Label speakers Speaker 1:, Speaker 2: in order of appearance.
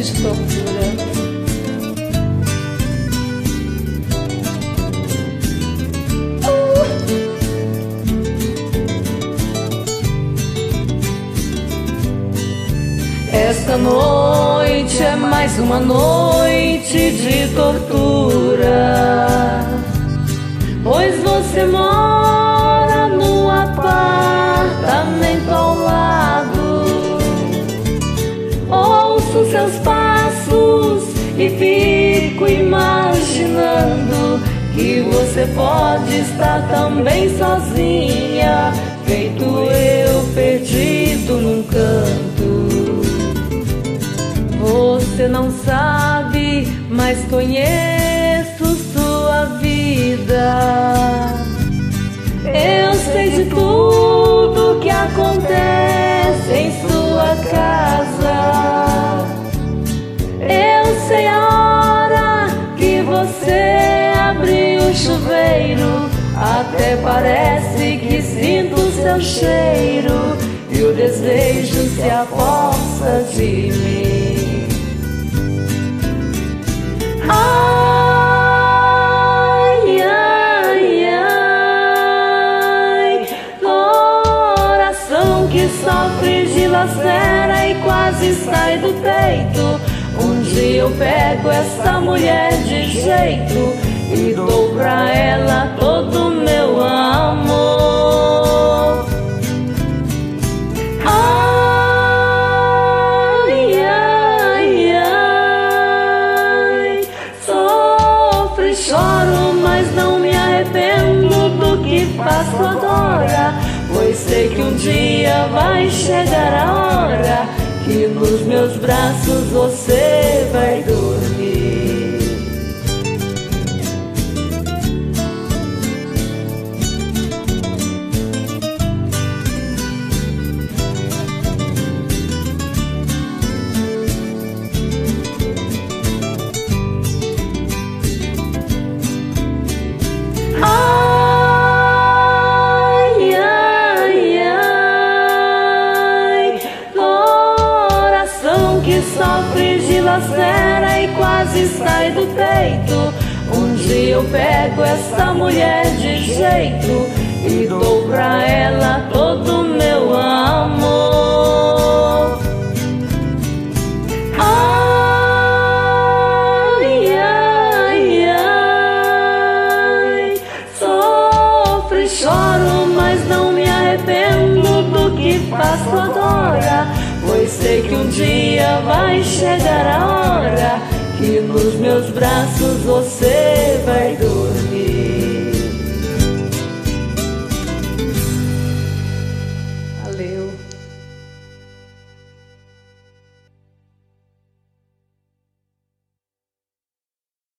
Speaker 1: medo de tortura. Esta noite é mais uma noite de tortura, pois você mora no apartamento ao lado. Ouço seus passos e fico imaginando que você pode estar também sozinha, feito eu perdido num canto. Você não sabe, mas conheço sua vida. Eu sei de tudo que acontece em sua casa. Eu sei a hora que você abre o chuveiro. Até parece que sinto o seu cheiro, e o desejo se aposta de mim. Ai, ai, ai, coração que sofre, dilacera e quase sai do peito. Um dia eu pego essa mulher de jeito e dou pra ela todo o meu amor. Ai, ai, ai, sofro e choro, mas não me arrependo do que faço agora, pois sei que um dia vai chegar a hora que nos meus braços você vai dormir. Ai, ai, ai, coração que sofre, dilacera e quase sai do peito. Um dia eu pego essa mulher de jeito e dou pra ela todo o meu amor. Ai, ai, ai, sofro e choro, mas não me arrependo do que faço agora, pois sei que um dia vai chegar a hora que nos meus braços você